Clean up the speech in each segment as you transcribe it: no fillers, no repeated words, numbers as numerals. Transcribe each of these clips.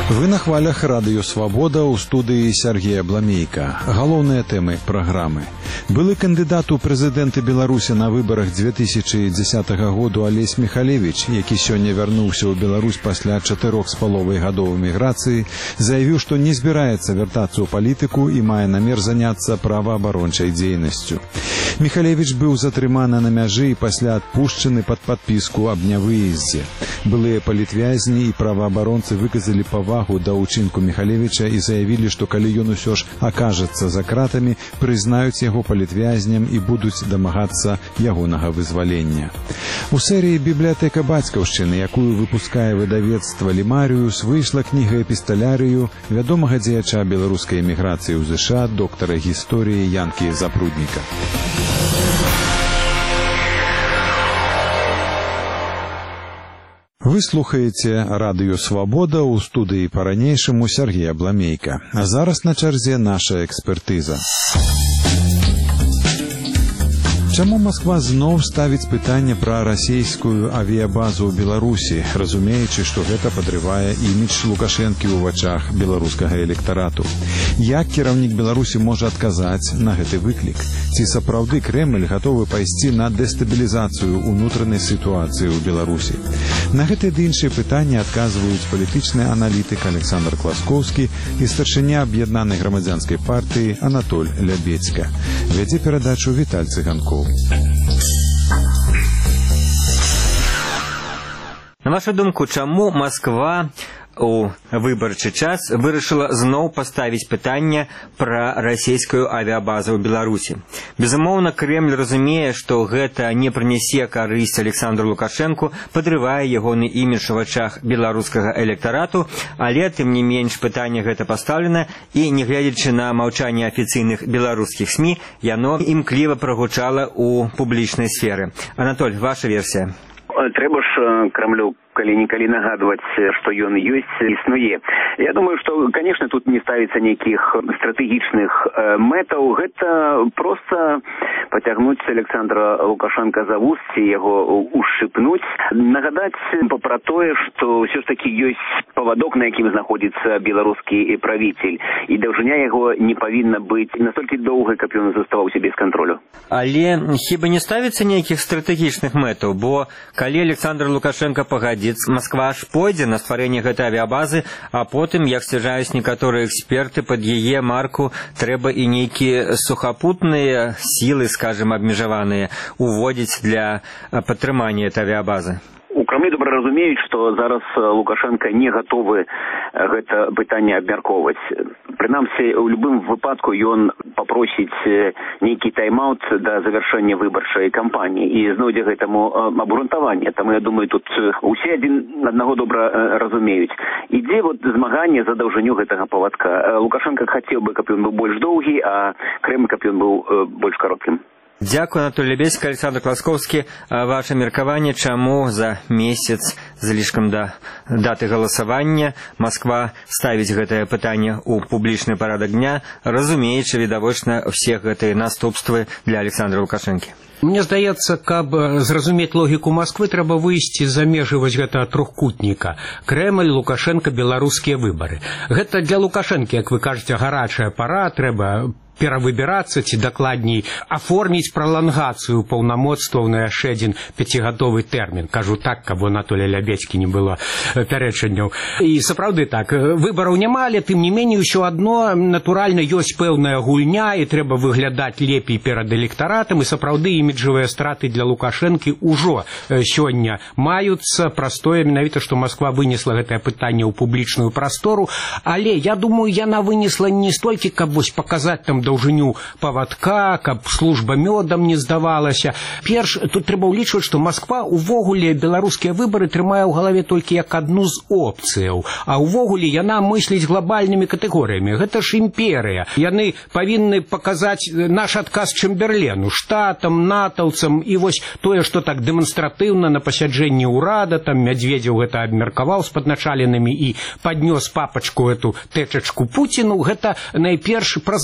Вы на хвалях Радыё Свабода ў студыі Сергея Бламейка. Галоўныя тэмы праграмы. Былы кандыдат у прэзідэнты Беларусі на выбарах 2010 году Алесь Михалевич, які сёння вярнуўся ў Беларусь пасля 4,5 гадоў эміграцыі, заявіў, што не збіраецца вяртацца ў палітыку і мае намер заняцца праваабарончай дзейнасцю. Михалевич быў затрыманы на мяжы і пасля адпушчаны пад падпіску аб нявыездзе. Былыя палітвязні і праваабаронцы выказалі павагу да ўчынку Михалевича і заявілі, што калі ён усё ж акажацца за кратамі, прызнаюць яго палітвязням і будуць дамагацца ягонага вызвалення. У серыі «Бібліятэка бацькаўшчыны», якую выпускае выдавецтва «Лімаріус», выйшла кніга эпісталярыю вядомага дзеяча беларускай эміграцыі ў ЗША, доктара гісторыі Янкі Запрудніка. Вы слухаеце Радыё Свабода ў студыі па-ранейшаму Сергея Бламейка. А зараз на чарзе наша экспертыза. Чаму Масква зноў ставіць пытанне пра расійскую авіябазу ў Беларусі, разумеючы, што гэта падрывае імідж Лукашэнкі ў вачах беларускага электарату? Як кіраўнік Беларусі можа адказаць на гэты выклік? Ці сапраўды Крэмль гатовы пайсці на дэстабілізацыю ўнутранай сітуацыі ў Беларусі? На гэтыя ды іншыя пытанні адказваюць палітычны аналітык Александр Класкоўскі і старшыня аб'яднанай грамадзянскай партыі Анатоль Лябедзька. Вядзе перадачу Віталь Цыганкоў. На вашу думку, чаму Масква у выбарчы час вырашыла зноў паставіць пытанне пра расійскую авіябазу ў Беларусі? Безумоўна, Крэмль разумее, што гэта не прынясе карысць Александру Лукашэнку, падрывае ягоны імідж у вачах беларускага электарату, але, тым не менш, пытанне гэта пастаўлена, і, нягледзячы на маўчанне афіцыйных беларускіх СМІ, яно імкліва прагучала ў публічнай сферы. Анатоль, ваша версія? Трэба ж Крамлю калі-нікалі нагадваць, што ён ёсць, існуе. Я думаю, што, конечно, тут не ставіцца нейкіх стратэгічных мэтаў. Гэта проста пацягнуць Александра Лукашенка за вуз ці яго ушчыпнуць. Нагадаць пра тое, што ўсё ж такі ёсць павадок, на якім знаходзіцца беларускі правіцель. І даўжыня яго не павінна быць настолькі доўгай, каб ён заставаўся без кантролю. Але хіба не ставіцца нейкіх стратэгічных мэтаў? Бо калі Александр Лукашенко пагадзіцца, Масква аж пойдзе на стварэнне гэтай авіябазы, а потым, як сцвярджаюць некаторыя эксперты, пад яе марку трэба і нейкія сухапутныя сілы, скажем, абмежаваныя, уводзіць для падтрымання этой авіябазы. У Крамлі добра разумеюць, што зараз Лукашенко не гатовы гэта пытанне абмяркоўваць. Прынамсі, у любым выпадку ён папросіць нейкі тайм-аут да завяршэння выбарчай кампаніі і знойдзе гэтаму абгрунтаванне. Таму, я думаю, тут усе адзін аднаго добра разумеюць. Ідзе змаганне за даўжыню гэтага павадка. Лукашенко хацеў бы, каб ён быў больш доўгі, а Крэмль, каб ён быў больш кароткім. Дзякую, Анатолий Лябедзька, Александр Класкоўскі. Ваше меркаванне, чаму за месяц залішкам да даты галасавання Масква ставіць гэтае пытанне ў публічны парадак дня, разумеючы відавочна ўсе гэтыя наступствы для Александра Лукашэнкі? Мне здаецца, каб зразумець логіку Масквы, трэба выйсці за межы вось гэтага трохкутніка. Крэмль, Лукашенко, беларускія выбары. Гэта для Лукашэнкі, як вы кажаце, гарачая пара, трэба перавыбірацца, ці дакладней аформіць пралангацыю паўнамоцтваў на яшчэ адзін 5гадовы тэрмін. Кажу так, каб у Анатолія Лябедзькі не было пярэчанняў. І сапраўды так, выбараў няма, але тым не меней усё адно, натуральна, ёсць пэўная гульня, і трэба выглядаць лепей перад электаратам, і сапраўды іміджавыя страты для Лукашэнкі ўжо сёння маюцца, праз тое менавіта, што Масква вынесла гэтае пытанне ў публічную прастору, але я думаю, яна вынесла не столькі, каб вось паказаць там даўжыню павадка, каб служба мёдам не здавалася. Перш, тут трэба ўлічваць, што Масква увогуле беларускія выбары трымае ў галаве толькі як адну з опцыяў, а ўвогуле яна мысліць глобальнымі катэгорыямі. Гэта ж імперыя. Яны павінны паказаць наш адказ Чэмберлену, штатам, натаўцам, і вось тое, што так дэманстратыўна на пасяджэнні ўрада, там Мядзведзеў гэта абмеркаваў з падначаленымі і паднёс папачку эту тэчачку Пуціну, гэта найперш праз акіян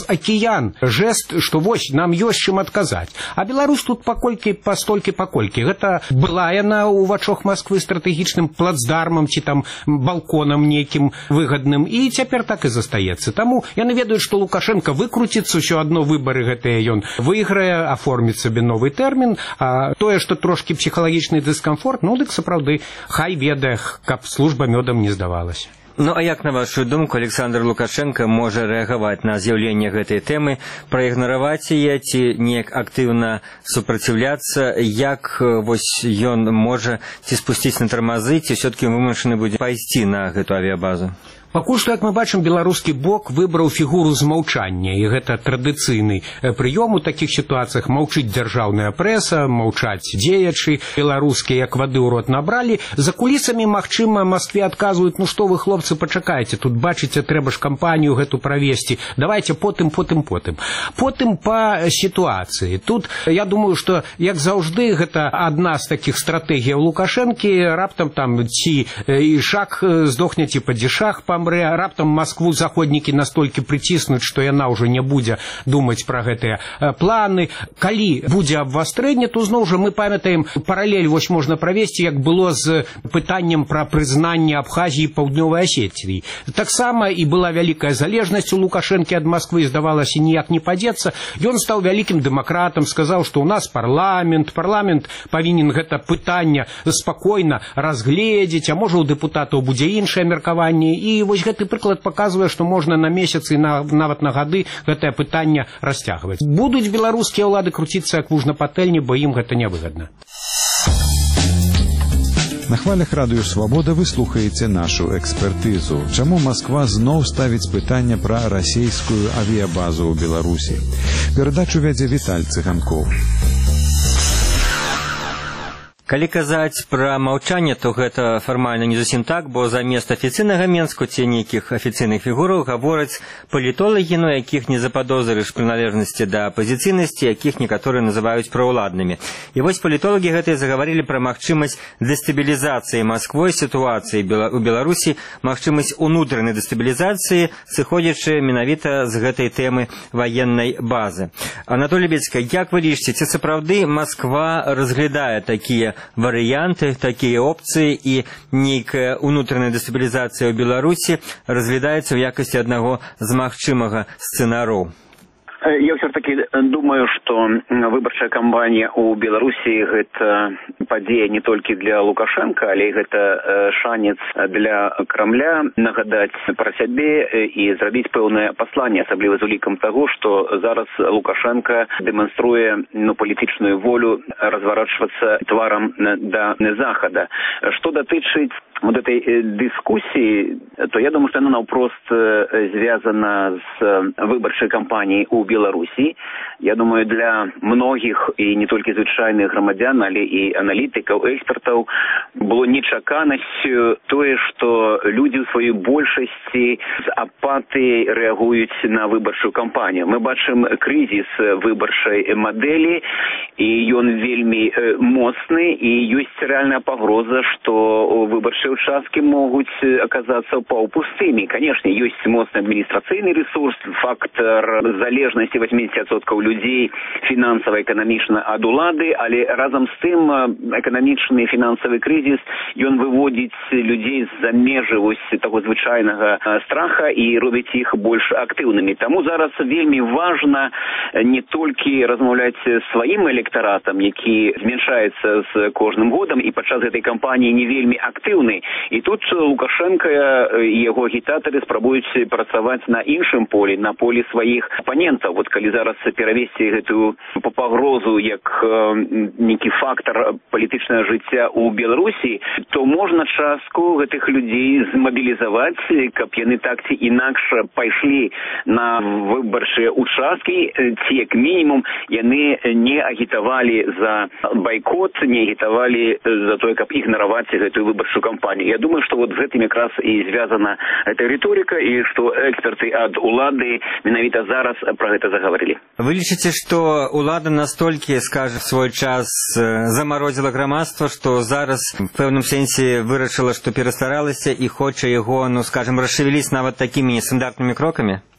расіян жест, што вось нам ёсць чым адказаць. А Беларусь тут пастолькі. Гэта была яна ў вачах Масквы стратэгічным плацдармам ці там балконам нейкім выгадным, і цяпер так і застаецца. Таму яны ведаюць, што Лукашенко выкруціцца, ўсё адно выбары гэтыя ён выйграе, аформіць сабе новы тэрмін, а тое, што трошкі псіхалагічны дыскамфорт, ну дык сапраўды хай ведае, каб служба мёдам не здавалася. Ну, а як, на вашу думку, Александр Лукашенко можа рэагаваць на з'яўленне гэтай тэмы, праігнараваць яе ці неяк актыўна супраціўляцца, як вось ён можа ці спусціць на тармазы, ці ўсё-такі вымушаны будзе пайсці на гэту авіябазу? Пакуль што, як мы бачым, беларускі бок выбраў фігуру змаўчання, і гэта традыцыйны прыём у такіх сітуацыях. Маўчыць дзяржаўная прэса, маўчаць дзеячы беларускія, як вады ў рот набралі. За кулісамі, магчыма, Маскве адказваюць: ну што вы, хлопцы, пачакайце, тут бачыце, трэба ж кампанію гэту правесці, давайте потым. Потым па сітуацыі. Тут, я думаю, што, як заўжды, гэта адна з такіх стратэгіяў Лукашэнкі, раптам там ці ішак здохне, ці падзішах раптам Маскву заходнікі настолькі прыціснуць, што яна ўжо не будзе думаць пра гэтыя планы. Калі будзе абвастрэнне, то зноў жа мы памятаем, паралель вось можна правесці, як было з пытаннем пра прызнанне Абхазіі і Паўднёвай Асетіі. Таксама і была вялікая залежнасць у Лукашэнкі ад Масквы, здавалася, ніяк не падзецца. Ён стаў вялікім дэмакратам, сказаў, што ў нас парламент павінен гэта пытанне спакойна разгледзець, а можа у дэпутатаў будзе іншае меркаванне. І вось гэты прыклад паказвае, што можна на месяцы, нават на гады гэтае пытанне расцягваць. Будуць беларускія ўлады круціцца як вуж на патэльні, бо ім гэта нявыгадна. На хвалях радыё «Свабода» вы слухаеце нашу экспертызу. Чаму Масква зноў ставіць пытанне пра расійскую авіябазу ў Беларусі? Перадачу вядзе Віталь Цыганкоў. Калі казаць пра маўчанне, то гэта фармальна не зусім так, бо замест афіцыйнага Менску ці нейкіх афіцыйных фігураў гавораць палітолагі, ну якіх не западозрыш прыналежнасці да апазіцыйнасці, якіх некаторыя называюць праўладнымі. І вось палітолагі гэтыя загаварылі пра магчымасць дэстабілізацыі Масквой сітуацыі у Беларусі, магчымасць унутранай дэстабілізацыі, сыходзячы менавіта з гэтай тэмы ваеннай базы. Анатолій Бецька, як вы лічыце, ці сапраўды Масква разглядае такія варыянты, такія опцыі, і нейкая унутраная дэстабілізацыя ў Беларусі разглядаецца ў якасці аднаго з магчымага сцэнараў? Я все-таки думаю, что выборчая кампания у Беларуси – это падзея не только для Лукашенко, але это шанец для Кремля нагадать про себе и сделать певное послание, особенно с уликом того, что зараз Лукашенко демонструет политическую волю разворачиваться тваром до Захода. Что дотычить вот этой дискуссии, то я думаю, что она навпрост связана с выборчей кампанией у Беларуси. Я думаю, для многих, и не только звычайных громадян, але и аналитиков, экспертов, было нечаканностью то, что люди в своей большости с апатией реагуют на выборчую кампанию. Мы бачим кризис выборчей модели, и он вельми моцный, и есть реальная погроза, что выборчие участки могут оказаться полупустыми. Конечно, есть моцный административный ресурс, фактор залежности 80% людей финансово-экономично от улады, але разом с тем экономичный финансовый кризис, и он выводит людей за межи того звычайного страха и робит их больше активными. Тому зараз вельми важно не только размовлять своим электоратом, який зменшается с каждым годом, и подчас этой кампании не вельми активный. И тут Лукашенко и его агитаторы спробуют працаваць на іншым полі, на полі своих оппонентов. Вот калі зараз перавесці гэтую пагрозу як некі фактор палітычнага жыцця у Беларусі, то можна частку гэтых людзей змабілізаваць, каб яны так ці інакш пайшлі на выбарчыя участкі, ці як мінімум яны не агітавалі за байкот, не агітавалі за тое, каб ігнараваць гэтую выбарчую кампанію. Я думаю, что вот з гэтым якраз і звязана эта риторика, и что эксперты ад улады менавіта зараз про гэта заговорили. Вы лічыце, што улада настолькі, скажем, свой час замарозіла грамадства, што зараз в пэўным сэнсе вырашыла, што перастаралася і хоча яго, ну, скажем, расшевеліць нават такімі нестандартнымі крокамі?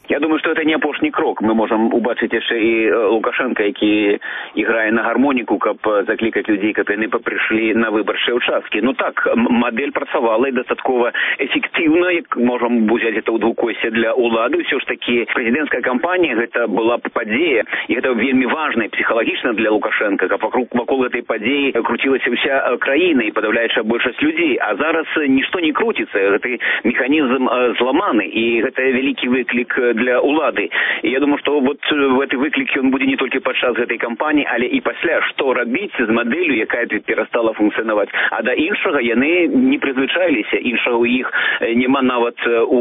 Я думаю, что это не апошні крок. Мы можем убачыць яшчэ і Лукашенко, які іграе на гармоніку, каб заклікаць людзей, каб яны прыйшлі на выбарчыя ўчасткі. Ну так, модель працавала і дастаткова эфектыўна, як можам узяць это ў двукоссе для улады. Ўсё ж такі прэзідэнцкая кампанія гэта была падзея, і гэта вельмі важна псіхалагічна для Лукашенко, каб вакол гэтай падзеі круцілася ўся краіна і падаўляючая большасць людзей. А зараз нішто не круціцца, гэты механізм зламаны, і гэта вялікі выклік для улады. І я думаю, што вот гэты выклік ён будзе не толькі падчас гэтай кампаніі, але і пасля, што рабіць з мадэллю, якая перастала функцыянаваць. А да іншага яны не прызвычаіліся, іншага ў іх няма нават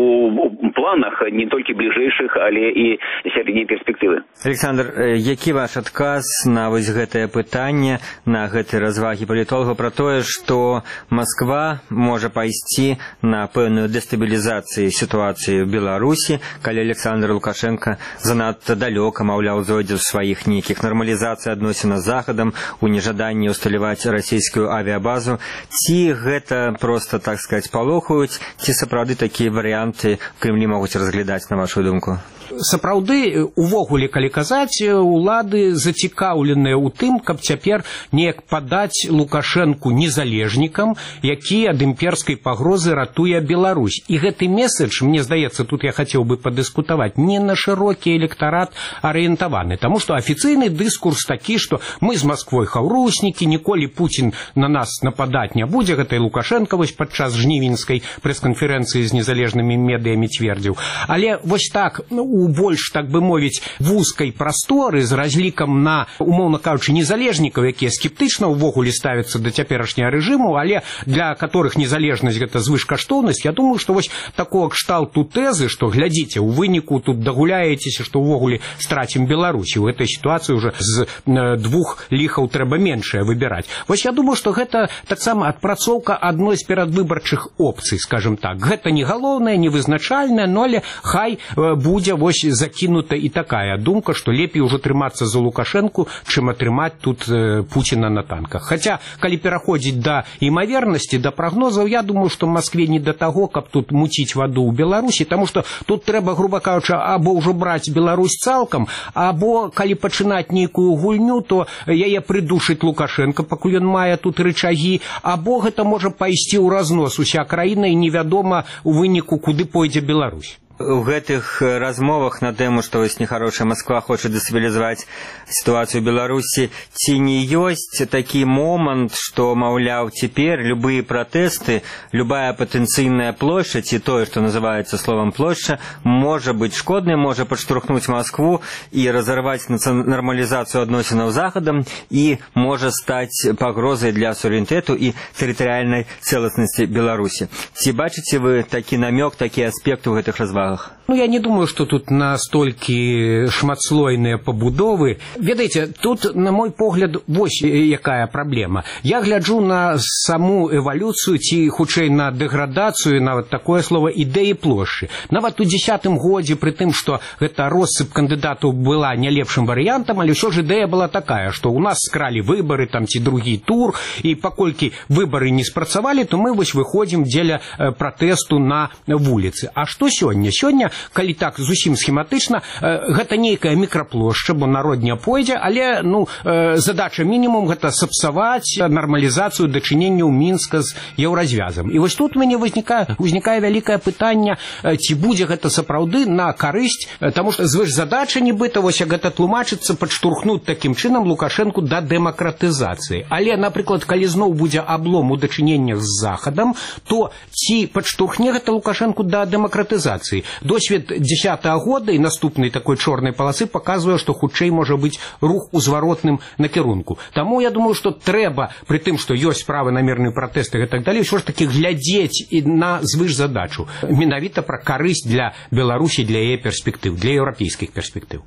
у планах не толькі бліжэйшых, але і сярэдняй перспектывы. Александр, які ваш адказ на вось гэтае пытанне, на гэтыя развагі палітолага пра тое, што Масква можа пайсці на пэўную дэстабілізацыю сітуацыі ў Беларусі, калі Александр Лукашенко занадта далёка, маўляў, зойдзе ў сваіх нейкіх нармалізацый адносін з Захадам, у нежаданні ўсталяваць расійскую авіябазу. Ці гэта проста, так сказаць, палохаюць, ці сапраўды такія варыянты в Крэмлі могуць разглядаць, на вашу думку? Сапраўды, увогуле, калі казаць, улады зацікаўленыя ў тым, каб цяпер неяк падаць Лукашэнку незалежнікам, які ад імперскай пагрозы ратуе Беларусь. І гэты месседж, мне здаецца, тут я хацеў бы падыскутаваць, не на шырокі электарат арыентаваны, таму што афіцыйны дыскурс такі, што мы з Масквой хаўруснікі, ніколі Пуцін на нас нападаць не будзе, гэта і Лукашенко вось падчас жнівеньскай прэс-канферэнцыі з незалежнымі медыямі цвердзіў. Але вось так, у больш, так бы мовіць, вузкай прасторы з разлікам на, умоўна кажучы, незалежнікаў, якія скептычна ўвогуле ставяцца да цяперашняга рэжыму, але для которых незалежнасць гэта звышкаштоўнасць, я думаю, што вось такого кшталту тэзы, што глядзіце, у выніку тут дагуляецеся, што ўвогуле страцім Беларусі. У этой сітуацыі ўжо з двух ліхаў трэба меншае выбіраць. Вось я думаю, што гэта таксама адпрацоўка адной з перадвыбарчых опцый, скажем так. Гэта не галоўнае, не вызначальнае, но але хай будзе вось закінута і такая думка, што лепей ужо трымацца за Лукашэнку, чым атрымаць тут Пуціна на танках. Хаця, калі пераходзіць да імавернасці, да прагнозаў, я думаю, што Маскве не да таго, каб тут муціць ваду ў Беларусі, таму што тут трэба, груба кажучы, або ўжо браць Беларусь цалкам, або, калі пачынаць нейкую гульню, то яе прыдушыць Лукашенко, пакуль ён мае тут рычагі, або гэта можа пайсці ў разнос уся краіна і невядома у выніку, куды пойдзе Беларусь. У гэтых размовах на тэму, што вось нехарошая Масква хоча дэстабілізаваць сітуацыю ў Беларусі, ці не ёсць такі момант, што, маўляў, цяпер любыя пратэсты, любая патэнцыйная плошча, ці тое, што называецца словам плошча, можа быць шкоднай, можа падштурхнуць Маскву і разарваць нармалізацыю адносінаў з Захадам і можа стаць пагрозай для суверэнітэту і тэрытарыяльнай цэласнасці Беларусі. Ці бачыце вы такі намёк, такі аспект у гэтых развагах? Ну, я не думаю, что тут настолькі шматслойныя пабудовы. Ведаеце, тут, на мой погляд, вось якая праблема. Я гляджу на саму эвалюцыю, ці хутчэй на дэградацыю, нават такое слово, ідэі плошчы. Нават у 10-м годзе, пры тым, што гэта россып кандыдатаў была не лепшым варыянтам, але ўсё ж ідэя была такая, што ў нас скралі выбары, там, ці другі тур, і паколькі выбары не спрацавалі, то мы вось выходзім дзеля пратэсту на вуліцы. А што сёння? Сёння, калі так зусім схематычна, гэта нейкая мікраплошча, бо народ не пойдзе, але задача мінімум гэта сапсаваць нармалізацыю дачыненняў Мінска з еўразвязам. І вось тут у мяне ўзнікае вялікае пытанне, ці будзе гэта сапраўды на карысць, таму што звышзадача нібыта, вось як гэта тлумачыцца, падштурхнуць такім чынам Лукашэнку да дэмакратызацыі. Але, напрыклад, калі зноў будзе аблом у дачыненнях з Захадам, то ці падштурхне гэта Лукашэнку да дэмакратызацыі? Досвед 10-го года і наступнай такой чорнай паласы паказвае, што хутчэй можа быць рух у зваротным накірунку. Таму я думаю, што трэба, пры тым, што ёсць справы на мірныя пратэсты і так далей, ўсё ж такі глядзець і на звышзадачу. Менавіта пра карысць для Беларусі, для яе перспектыў, для еўрапейскіх перспектыў.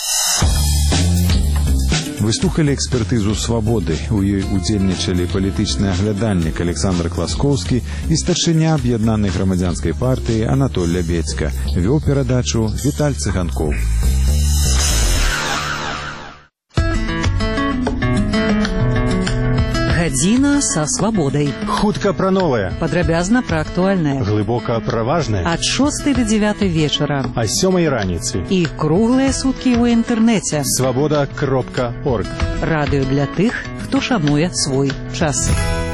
Вы слухали экспертызу «Свабоды». У ёй удзельнічалі палітычны аглядальнік Александр Класкоўскі і старшыня аб'яднанай грамадзянскай партыі Анатоль Лябедзька. Вёў перадачу Віталь Цыганкоў. Адзіна са свабодай. Хутка пра новае. Падрабязна пра актуальнае. Глыбока пра важнае. Ад 6 до 9 вечара. А 7 раніцы. І круглыя суткі ў інтэрнэце. Свабода.орг. Радыё для тых, хто шануе свой час.